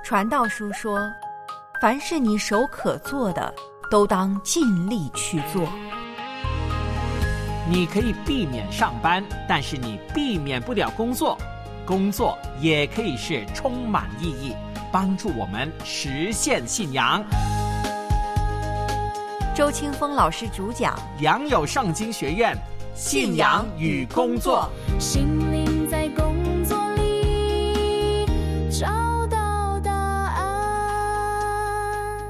传道书说，凡是你手可做的，都当尽力去做。 你可以避免上班，但是你避免不了工作。工作也可以是充满意义，帮助我们实现信仰。 周清风老师主讲， 良友圣经学院信仰与工作。 心灵在工作里找到答案。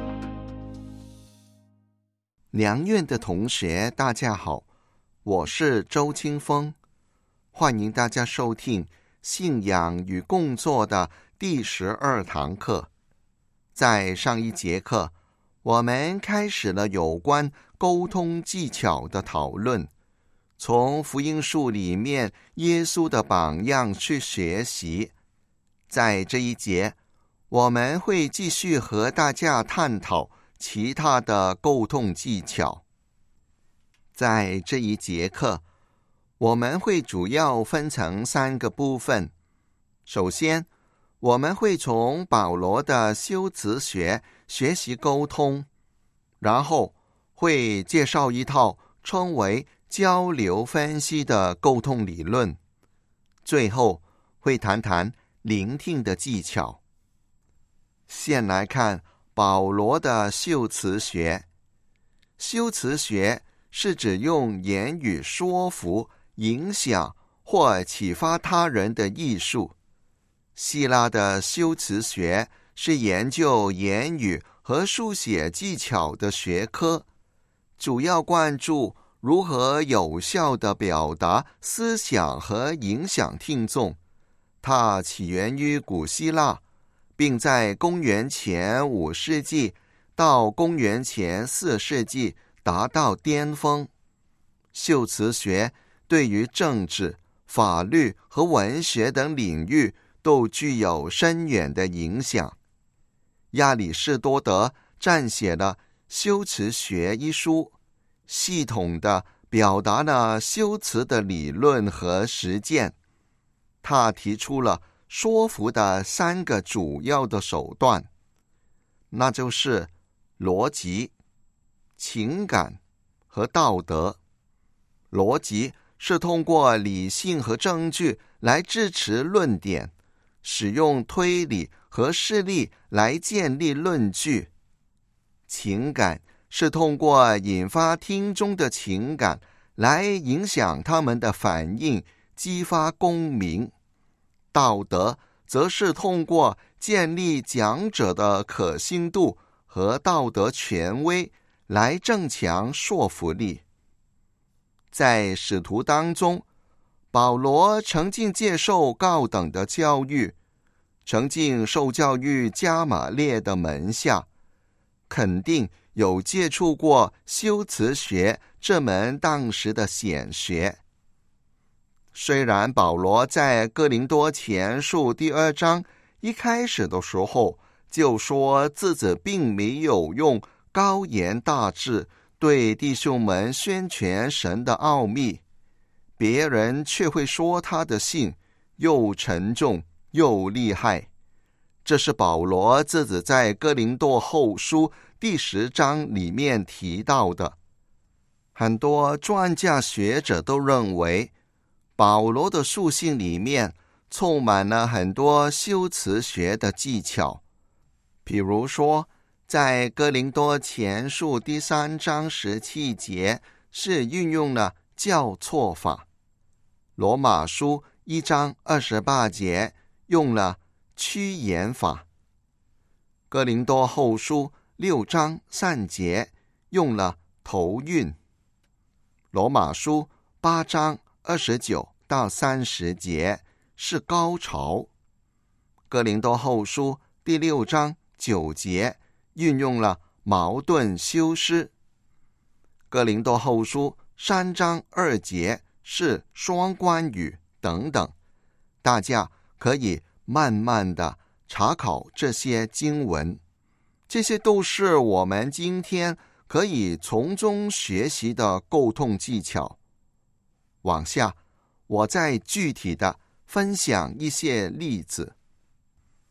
良院的同学大家好，我是周清风，欢迎大家收听信仰与工作的第12堂课。在上一节课，我们开始了有关沟通技巧的讨论，从福音书里面耶稣的榜样去学习。在这一节，我们会继续和大家探讨其他的沟通技巧。在这一节课，我们会主要分成3个部分。首先，我们会从保罗的修辞学学习沟通，然后会介绍一套称为交流分析的沟通理论，最后会谈谈聆听的技巧。先来看保罗的修辞学。修辞学是指用言语说服、影响或启发他人的艺术。希腊的修辞学是研究言语和书写技巧的学科，主要关注如何有效地表达思想和影响听众。它起源于古希腊，并在公元前5世纪到公元前4世纪达到巅峰。修辞学对于政治、法律和文学等领域都具有深远的影响。亚里士多德撰写了《修辞学》一书，系统地表达了修辞的理论和实践。他提出了说服的3个主要的手段，那就是逻辑、情感和道德。逻辑是通过理性和证据来支持论点，使用推理和事例来建立论据。情感是通过引发听众的情感来影响他们的反应，激发共鸣。道德则是通过建立讲者的可信度和道德权威来增强说服力。在使徒当中，保罗曾经接受高等的教育，曾经受教于加玛列的门下，肯定有接触过修辞学这门当时的显学。虽然保罗在哥林多前书第2章一开始的时候就说自己并没有用高言大志对弟兄们宣传神的奥秘，别人却会说他的信又沉重又厉害。这是保罗自己在哥林多后书第10章里面提到的。很多专家学者都认为，保罗的书信里面充满了很多修辞学的技巧。比如说，在哥林多前书第3章17节是运用了校错法，罗马书1章28节用了趋言法，哥林多后书6章3节用了头韵，罗马书8章29到30节是高潮，哥林多后书第6章9节运用了矛盾修饰，哥林多后书3章2节是双关语等等。大家可以慢慢地查考这些经文，这些都是我们今天可以从中学习的沟通技巧。往下，我再具体地分享一些例子。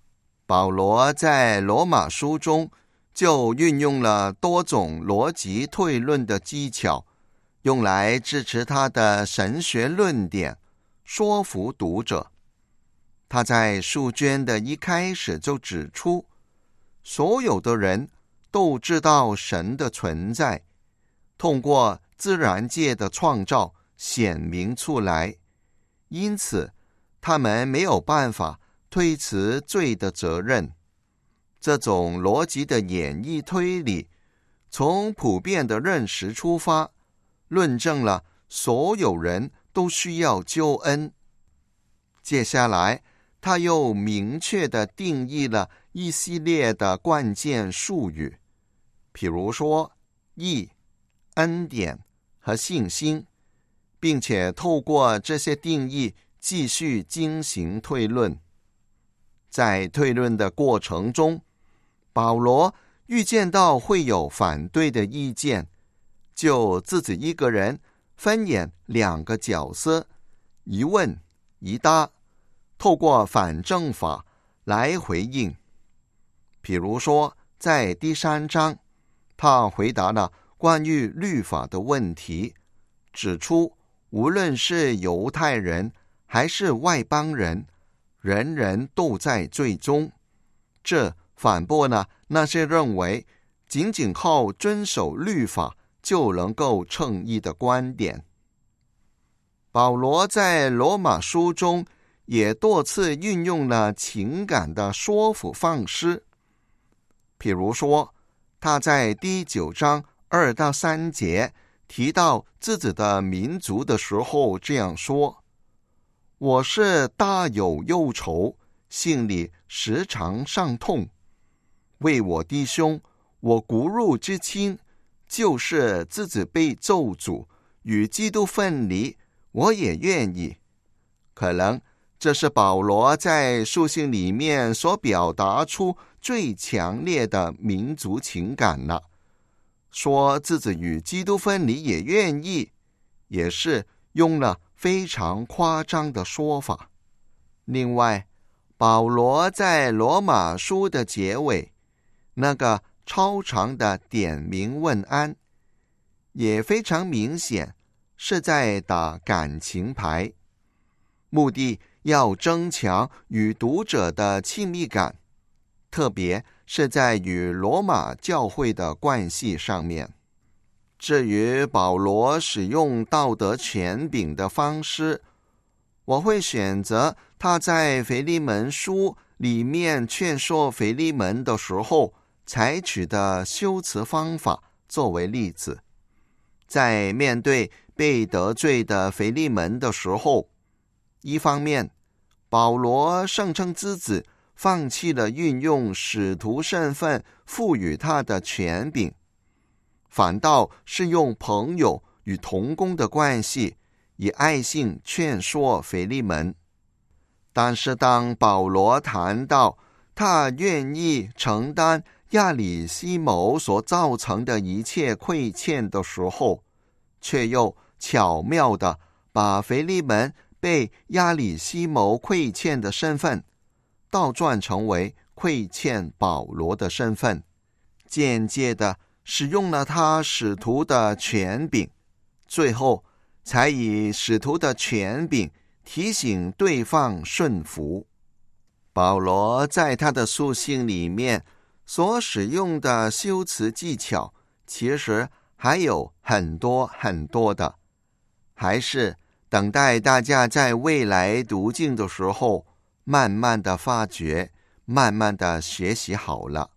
保罗在罗马书中就运用了多种逻辑推论的技巧，用来支持他的神学论点，说服读者。他在书卷的一开始就指出，所有的人都知道神的存在，通过自然界的创造显明出来，因此他们没有办法推辞罪的责任。这种逻辑的演绎推理，从普遍的认识出发，论证了所有人都需要救恩。接下来他又明确地定义了一系列的关键术语，譬如说义、恩典和信心，并且透过这些定义继续进行推论。在推论的过程中，保罗预见到会有反对的意见，就自己一个人分演两个角色，一问一答，透过反证法来回应。譬如说在第3章，他回答了关于律法的问题，指出无论是犹太人还是外邦人，人人都在罪中。这反驳了那些认为仅仅靠遵守律法就能够称义的观点。保罗在罗马书中也多次运用了情感的说服方式，譬如说他在第9章2到3节提到自己的民族的时候这样说：我是大有忧愁，心里时常伤痛，为我弟兄，我骨肉之亲，就是自己被咒诅，与基督分离，我也愿意。可能这是保罗在书信里面所表达出最强烈的民族情感了。说自己与基督分离也愿意，也是用了非常夸张的说法。另外，保罗在罗马书的结尾那个超长的点名问安，也非常明显是在打感情牌，目的要增强与读者的亲密感，特别是在与罗马教会的关系上面。至于保罗使用道德权柄的方式，我会选择他在腓利门书里面劝说腓利门的时候采取的修辞方法作为例子。在面对被得罪的腓利门的时候，一方面保罗声称自己放弃了运用使徒身份赋予他的权柄，反倒是用朋友与同工的关系以爱心劝说腓利门。但是当保罗谈到他愿意承担亚里西谋所造成的一切亏欠的时候，却又巧妙地把腓利门被亚里西谋亏欠的身份倒转成为亏欠保罗的身份，间接地使用了他使徒的权柄，最后才以使徒的权柄提醒对方顺服。保罗在他的书信里面所使用的修辞技巧，其实还有很多很多的，还是等待大家在未来读经的时候慢慢的发掘，慢慢的学习好了。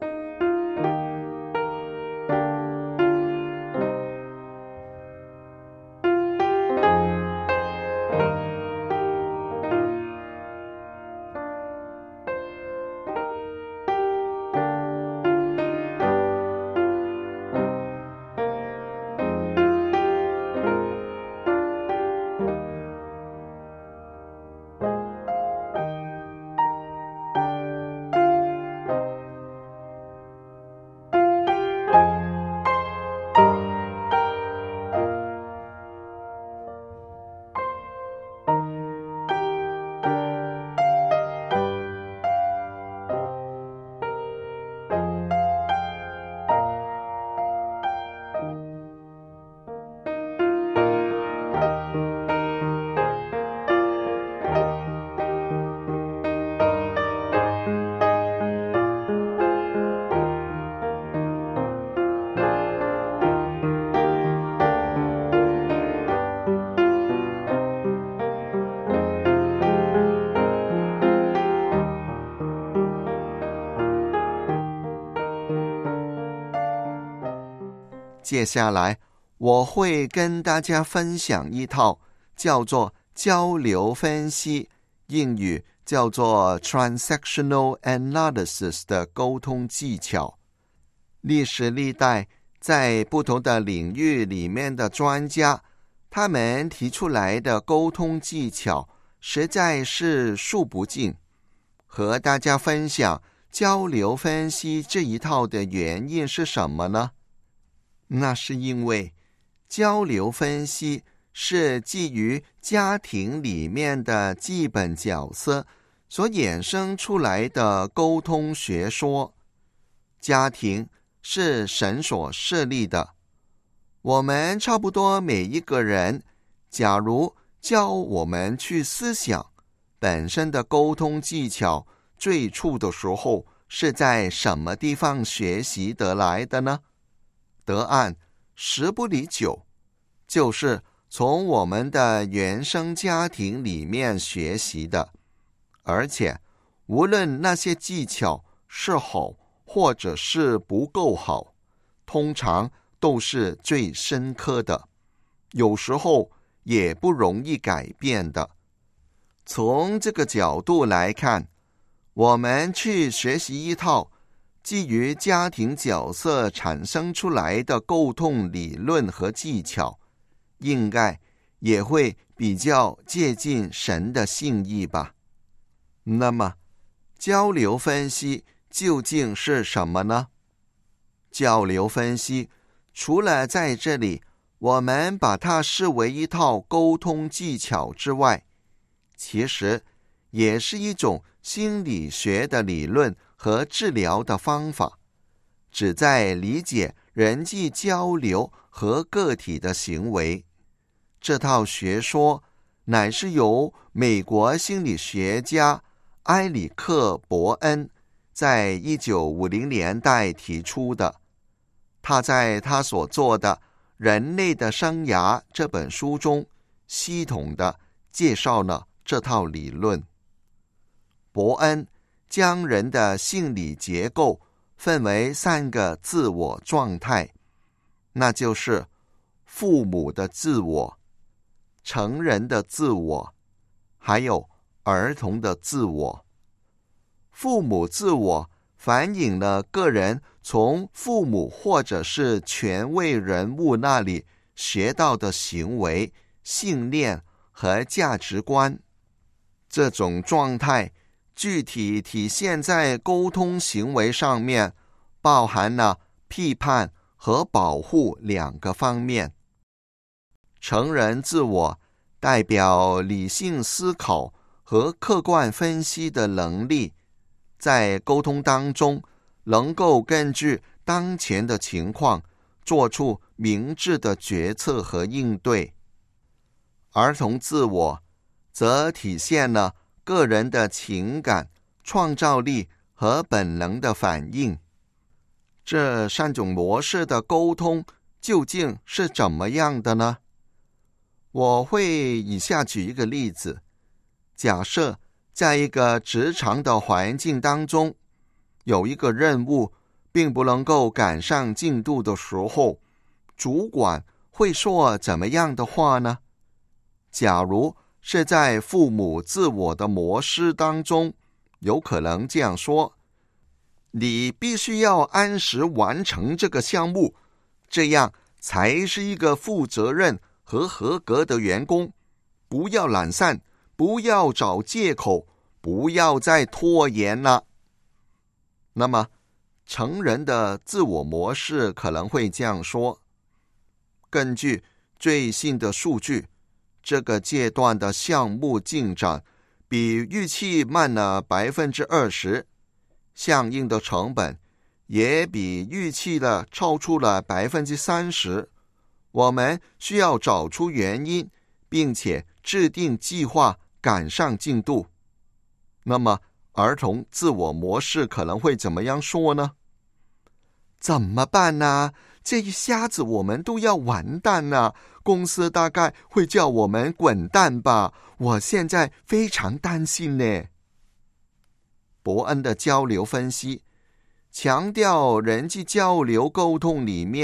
接下来我会跟大家分享一套叫做交流分析，英语叫做 Transactional Analysis 的沟通技巧。历史历代在不同的领域里面的专家，他们提出来的沟通技巧实在是数不尽。和大家分享交流分析这一套的原因是什么呢？那是因为交流分析是基于家庭里面的基本角色所衍生出来的沟通学说。家庭是神所设立的，我们差不多每一个人，假如教我们去思想本身的沟通技巧，最初的时候是在什么地方学习得来的呢？答案十不离九，就是从我们的原生家庭里面学习的。而且无论那些技巧是好或者是不够好，通常都是最深刻的，有时候也不容易改变的。从这个角度来看，我们去学习一套基于家庭角色产生出来的沟通理论和技巧，应该也会比较接近神的心意吧。那么交流分析究竟是什么呢？交流分析除了在这里我们把它视为一套沟通技巧之外，其实也是一种心理学的理论和治疗的方法，旨在理解人际交流和个体的行为。这套学说乃是由美国心理学家埃里克·伯恩在1950年代提出的。他在他所做的《人类的生涯》这本书中，系统地介绍了这套理论。伯恩将人的心理结构分为3个自我状态，那就是父母的自我、成人的自我，还有儿童的自我。父母自我反映了个人从父母或者是权威人物那里学到的行为、信念和价值观。这种状态具体体现在沟通行为上面，包含了批判和保护2个方面。成人自我代表理性思考和客观分析的能力，在沟通当中能够根据当前的情况做出明智的决策和应对。儿童自我则体现了个人的情感、创造力和本能的反应。这3种模式的沟通究竟是怎么样的呢？我会以下举一个例子。假设在一个职场的环境当中，有一个任务并不能够赶上进度的时候，主管会说怎么样的话呢？假如是在父母自我的模式当中，有可能这样说：你必须要按时完成这个项目，这样才是一个负责任和合格的员工。不要懒散，不要找借口，不要再拖延了。那么成人的自我模式可能会这样说：根据最新的数据，这个阶段的项目进展比预期慢了 20%， 相应的成本也比预期的超出了 30%。 我们需要找出原因，并且制定计划赶上进度。那么儿童自我模式可能会怎么样说呢？怎么办呢？这一下子我们都要完蛋了，公司大概会叫我们滚蛋吧，我现在非常担心呢。伯恩的交流分析强调人际交流沟通里面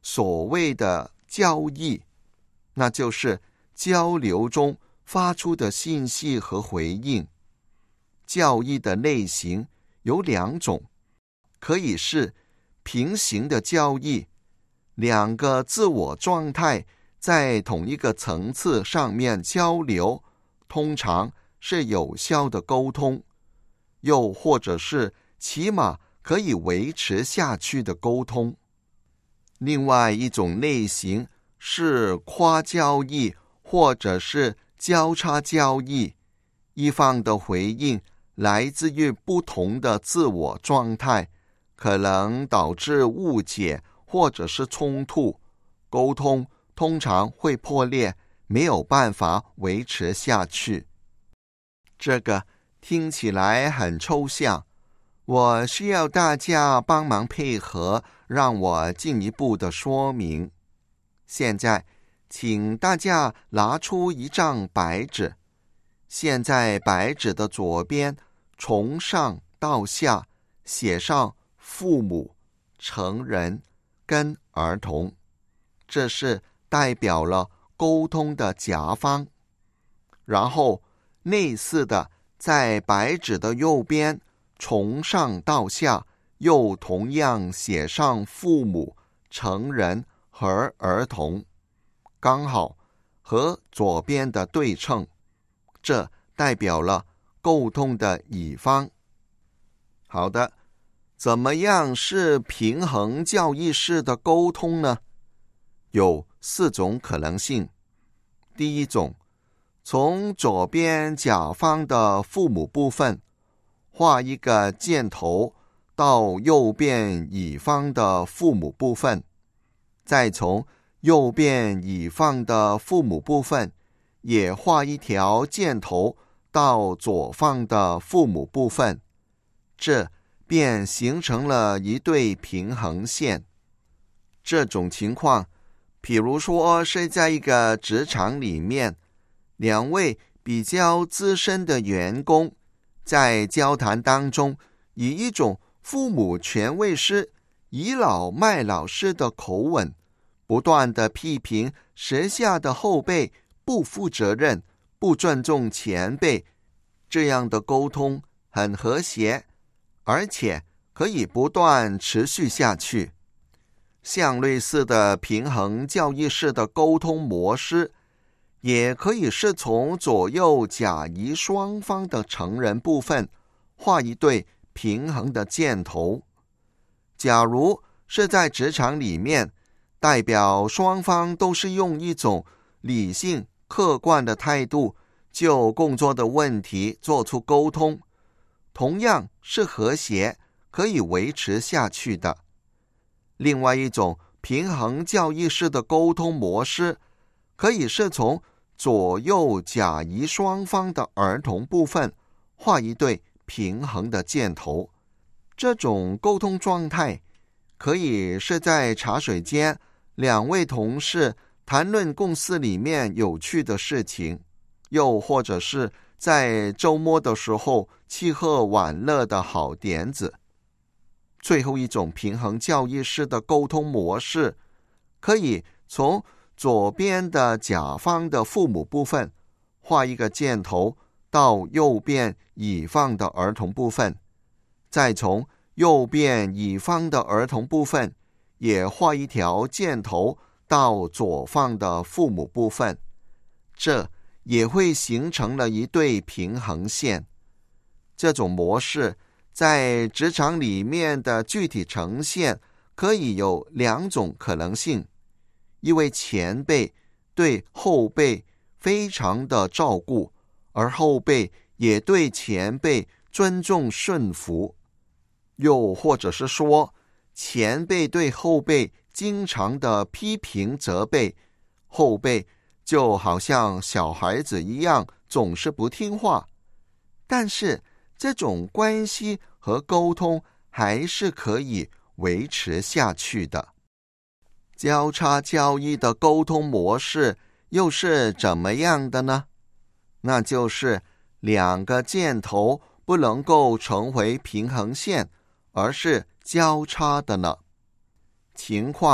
所谓的交易，那就是交流中发出的信息和回应。交易的类型有2种，可以是平行的交易，两个自我状态在同一个层次上面交流，通常是有效的沟通，又或者是起码可以维持下去的沟通。另外一种类型是跨交易或者是交叉交易，一方的回应来自于不同的自我状态，可能导致误解或者是冲突，沟通通常会破裂，没有办法维持下去。这个听起来很抽象，我需要大家帮忙配合，让我进一步的说明。现在请大家拿出一张白纸，现在白纸的左边从上到下写上父母、成人跟儿童，这是代表了沟通的甲方。然后类似的，在白纸的右边从上到下又同样写上父母、成人和儿童，刚好和左边的对称，这代表了沟通的乙方。好的，怎么样是平衡交易式的沟通呢？有4种可能性。第一种，从左边甲方的父母部分画一个箭头到右边乙方的父母部分，再从右边乙方的父母部分也画一条箭头到左方的父母部分，这便形成了一对平衡线。这种情况，比如说是在一个职场里面，2位比较资深的员工在交谈当中，以一种父母权威式、倚老卖老式的口吻，不断地批评时下的后辈不负责任、不尊重前辈，这样的沟通很和谐，而且可以不断持续下去。像类似的平衡交易式的沟通模式，也可以是从左右甲乙双方的成人部分画一对平衡的箭头。假如是在职场里面，代表双方都是用一种理性客观的态度就工作的问题做出沟通，同样是和谐，可以维持下去的。另外一种平衡交易式的沟通模式，可以是从左右甲乙双方的儿童部分画一对平衡的箭头。这种沟通状态可以是在茶水间2位同事谈论公司里面有趣的事情，又或者是在周末的时候吃喝玩乐的好点子。最后一种平衡交易式的沟通模式，可以从左边的甲方的父母部分画一个箭头到右边乙方的儿童部分，再从右边乙方的儿童部分也画一条箭头到左方的父母部分，这也会形成了一对平衡线。这种模式在职场里面的具体呈现可以有2种可能性。一位前辈对后辈非常的照顾，而后辈也对前辈尊重顺服，又或者是说前辈对后辈经常的批评责备，后辈就好像小孩子一样总是不听话，但是这种关系和沟通还是可以维持下去的。交叉交易的沟通模式又是怎么样的呢？那就是2个箭头不能够成为平衡线，而是交叉的呢。情况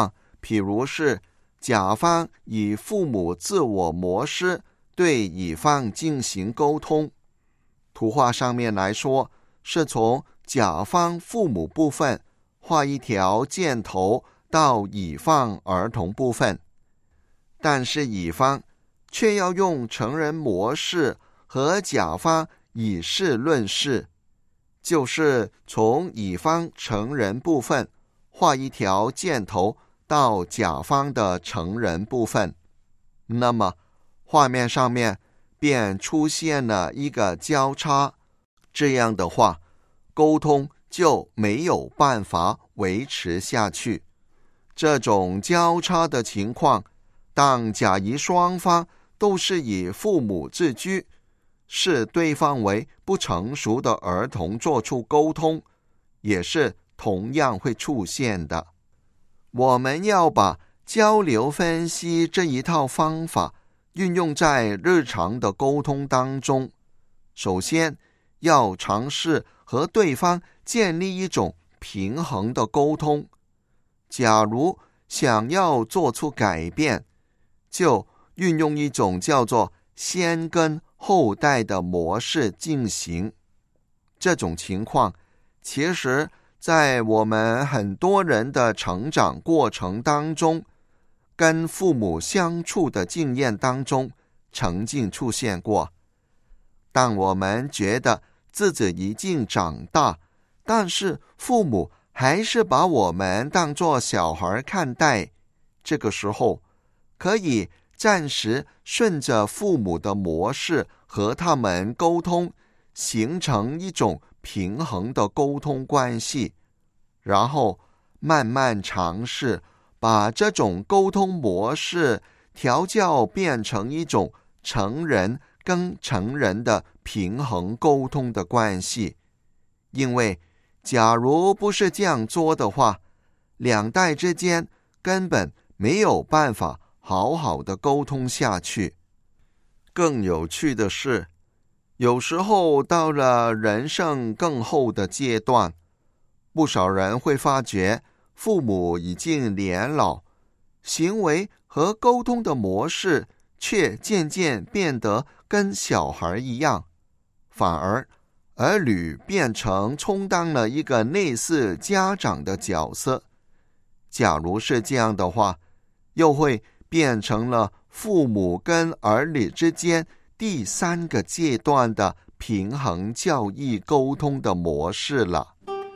譬如是甲方以父母自我模式对乙方进行沟通。图画上面来说，是从甲方父母部分画一条箭头到乙方儿童部分，但是乙方却要用成人模式和甲方以事论事，就是从乙方成人部分画一条箭头到甲方的成人部分，那么画面上面便出现了一个交叉，这样的话，沟通就没有办法维持下去。这种交叉的情况，当甲乙双方都是以父母自居，视对方为不成熟的儿童做出沟通，也是同样会出现的。我们要把交流分析这一套方法运用在日常的沟通当中，首先要尝试和对方建立一种平衡的沟通。假如想要做出改变，就运用一种叫做先跟后代的模式进行。这种情况其实在我们很多人的成长过程当中，跟父母相处的经验当中曾经出现过。当我们觉得自己已经长大，但是父母还是把我们当作小孩看待，这个时候可以暂时顺着父母的模式和他们沟通，形成一种平衡的沟通关系，然后慢慢尝试把这种沟通模式调教变成一种成人跟成人的平衡沟通的关系。因为假如不是这样做的话，两代之间根本没有办法好好的沟通下去。更有趣的是，有时候到了人生更后的阶段，不少人会发觉父母已经年老，行为和沟通的模式却渐渐变得跟小孩一样，反而儿女变成充当了一个类似家长的角色。假如是这样的话，又会变成了父母跟儿女之间第三个阶段的平衡教育沟通的模式了。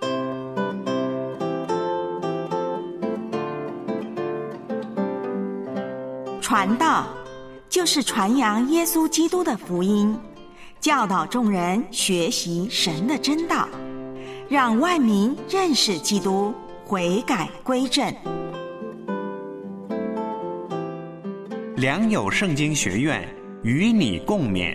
传道就是传扬耶稣基督的福音，教导众人学习神的真道，让万民认识基督，悔改归正。 良友圣经学院与你共勉。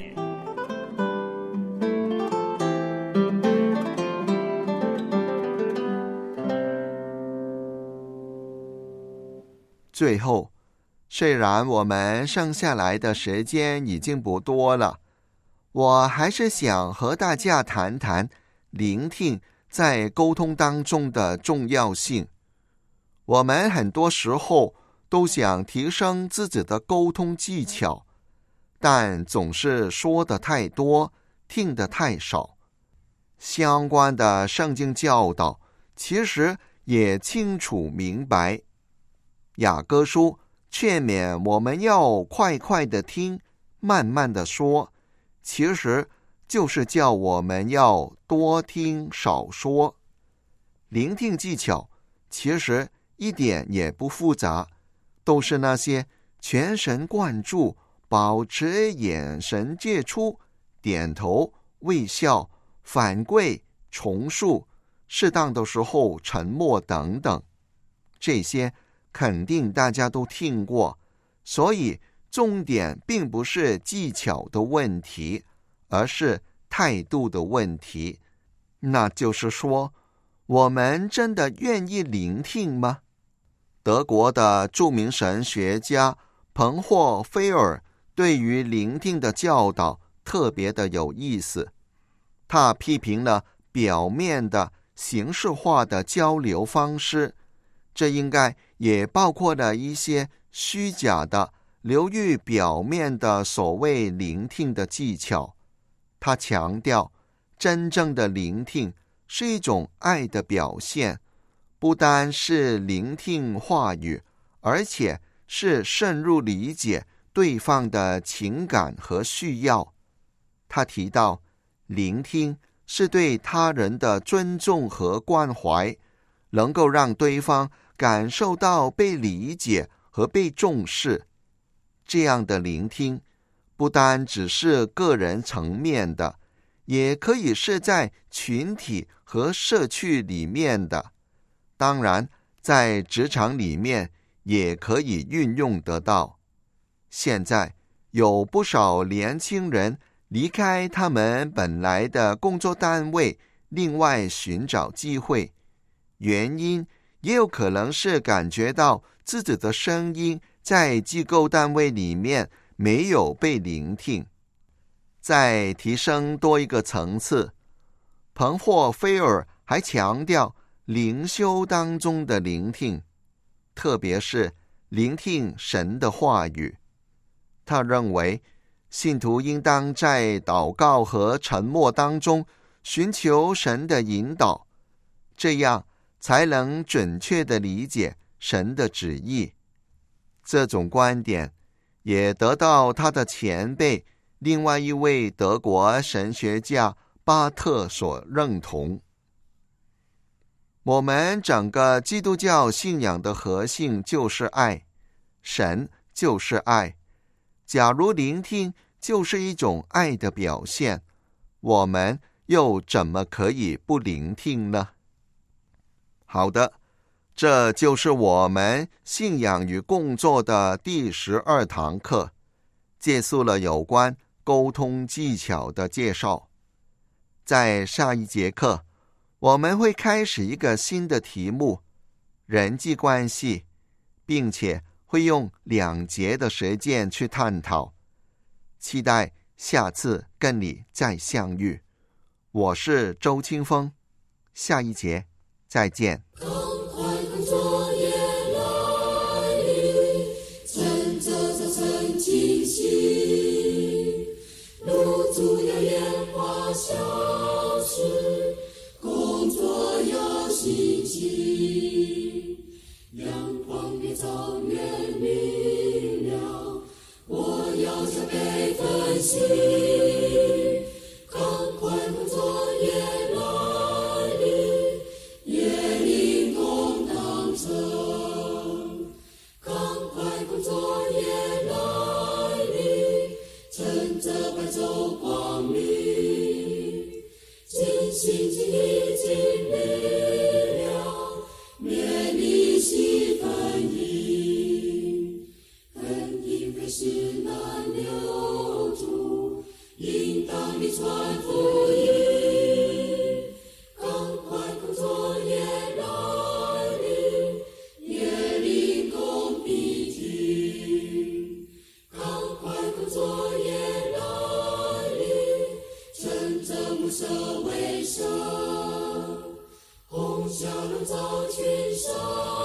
最后，虽然我们剩下来的时间已经不多了，我还是想和大家谈谈聆听在沟通当中的重要性。我们很多时候都想提升自己的沟通技巧，但总是说的太多，听得太少。相关的圣经教导其实也清楚明白，雅各书劝勉我们要快快的听，慢慢的说，其实就是叫我们要多听少说。聆听技巧其实一点也不复杂，都是那些全神贯注、保持眼神接触、点头、微笑、反馈、重述、适当的时候沉默等等。这些肯定大家都听过，所以重点并不是技巧的问题，而是态度的问题。那就是说，我们真的愿意聆听吗？德国的著名神学家彭霍菲尔对于聆听的教导特别的有意思。他批评了表面的形式化的交流方式，这应该也包括了一些虚假的、流于表面的所谓聆听的技巧。他强调，真正的聆听是一种爱的表现，不单是聆听话语，而且是深入理解对方的情感和需要。他提到，聆听是对他人的尊重和关怀，能够让对方感受到被理解和被重视。这样的聆听不单只是个人层面的，也可以是在群体和社区里面的。当然，在职场里面也可以运用得到。现在有不少年轻人离开他们本来的工作单位，另外寻找机会，原因也有可能是感觉到自己的声音在机构单位里面没有被聆听。再提升多一个层次，彭霍菲尔还强调灵修当中的聆听，特别是聆听神的话语。他认为信徒应当在祷告和沉默当中寻求神的引导，这样才能准确地理解神的旨意。这种观点也得到他的前辈另外一位德国神学家巴特所认同。我们整个基督教信仰的核心就是爱，神就是爱。假如聆听就是一种爱的表现，我们又怎么可以不聆听呢？好的，这就是我们信仰与工作的第12堂课，结束了有关沟通技巧的介绍。在下一节课，我们会开始一个新的题目，人际关系，并且会用2节的时间去探讨。期待下次跟你再相遇。我是周清风，下一节再见。 阳光越照越明了，我要加倍奋心，赶快工作也来临，也领功当成，赶快工作也来临，趁着白昼光明，尽心尽力尽力了，勉励惜分银，分银非是难留住，应当你传福音，赶快工作也来临，也领功必听，赶快工作也来临，趁着暮色未生，红霞笼罩群山。